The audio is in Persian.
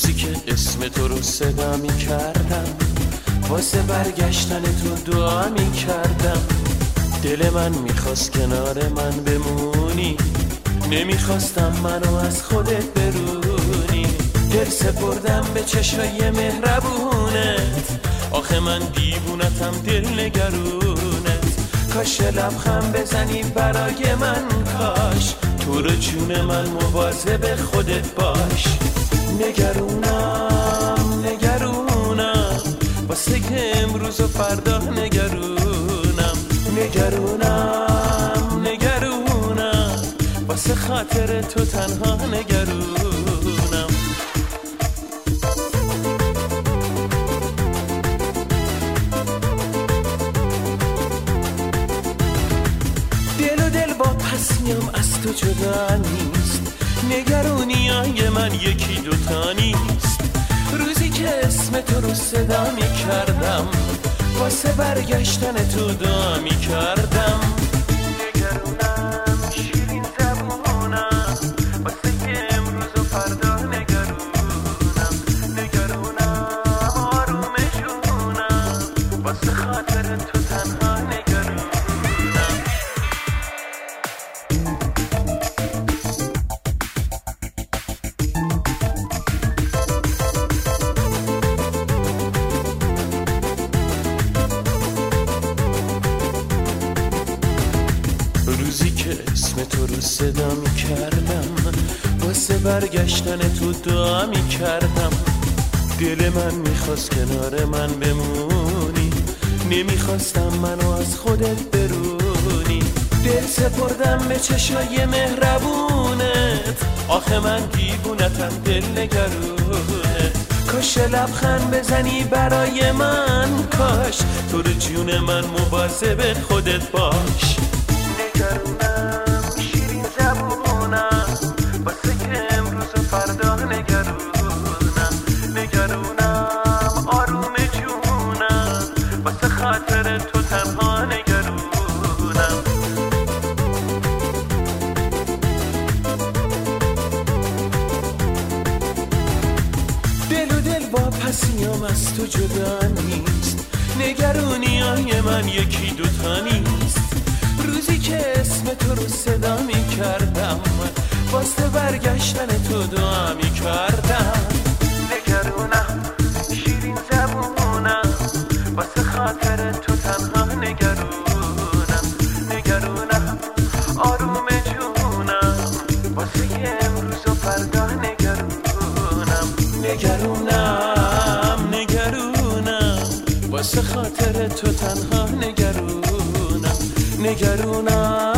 روزی که اسم تو رو صدا می کردم، واسه برگشتن تو دعا می کردم. دل من میخواست کنار من بمونی، نمیخواستم منو از خودت برونی. دل سپردم به چشای مهربونت، آخه من دیوونتم دل نگرونت. کاش لبخند بزنی برای من، کاش تو رو جون من مواظب خودت باش. نگرونم نگرونم واسه که امروز و فردا نگرونم. نگرونم نگرونم واسه خاطر تو تنها نگرونم. دل و دل با پسیم از تو جدا نیست، نگرونیای من یکی دوتا نیست. روزی که اسم تو رو صدا می کردم، واسه برگشتن تو دعا می کردم. نگرونم شیرین زبونم واسه که امروز و فردا نگرونم. نگرونم آروم جونم واسه خاطر تو تنها نگرونم. روزی که اسم تو رو صدا می کردم، واسه برگشتن تو دعا می کردم. دل من میخواست کنار من بمونی، نمیخواستم منو از خودت برونی. دل سپردم به چشای مهربونت، آخه من دیوونتم دل نگرونت. کاش لبخند بزنی برای من، کاش تو رو جون من مواظب خودت باش. نگرونم شیرین زبونم واسه که امروز و فردا نگرونم. نگرونم آروم جونم واسه خاطر تو تنها نگرونم. دل و دل با پسیم از تو جدا نیست، نگرونیای من یکی دوتا نیست. روزی که اسم تو رو صدا می کردم، واسه برگشتن تو دعا می کردم. نگرونم شیرین زبونم واسه خاطر تو تنها نگرونم. نگرونم آروم جونم واسه امروز و فردا نگرونم. نگرونم نگرونم واسه خاطر تو تنها نگرونم. نگرونم